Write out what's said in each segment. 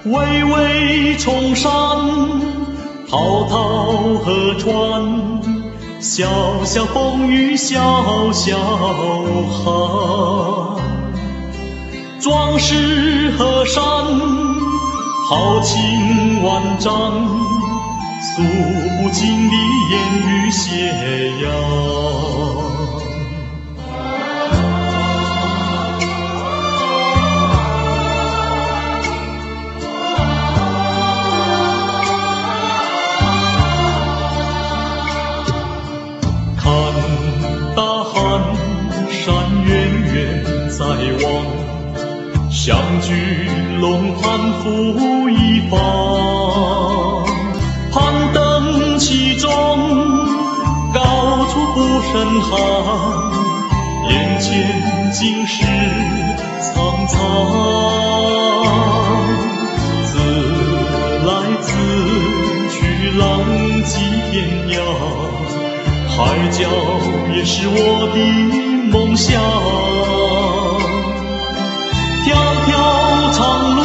巍巍崇山，滔滔河川，小小风雨小小寒。壮士河山，豪情万丈，诉不尽的烟雨斜阳。大汉山远远在望，相聚龙攀附一方。攀登其中，高处不胜寒，眼前尽是苍苍。自来自去，浪迹天涯。海角也是我的梦想，条条长路，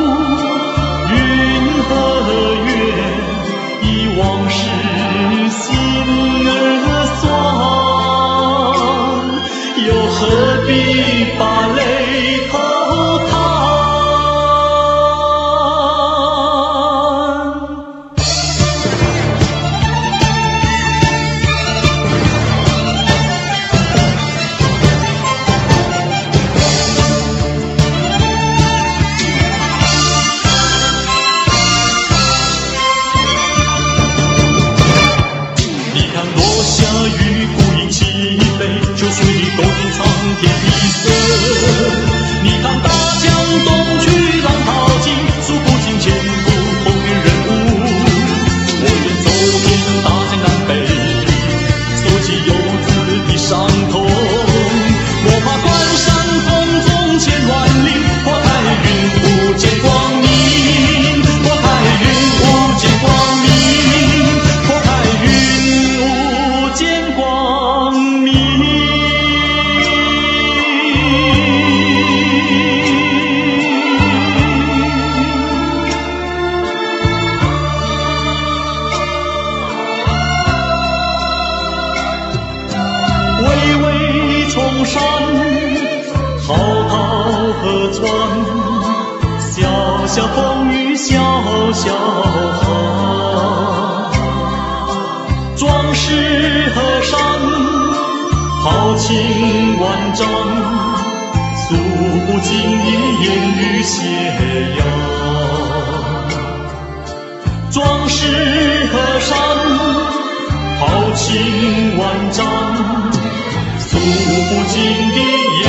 云和月，以往事心儿酸，又何必把泪偷淌。雨不应起飞，就随你勾尽苍天一色。你看大江东去，浪淘尽，诉不尽千古风云人物。我愿走遍大江南北，收起游子的伤痛。我怕关山风纵千万里，拨开云雾见光明，拨开云雾见光明，拨开云雾见光明。巍巍崇山，滔滔河川，小小风雨小小寒。壮士河山，豪情万丈，诉不尽的烟雨斜阳。壮士河山，豪情万丈，诉不尽的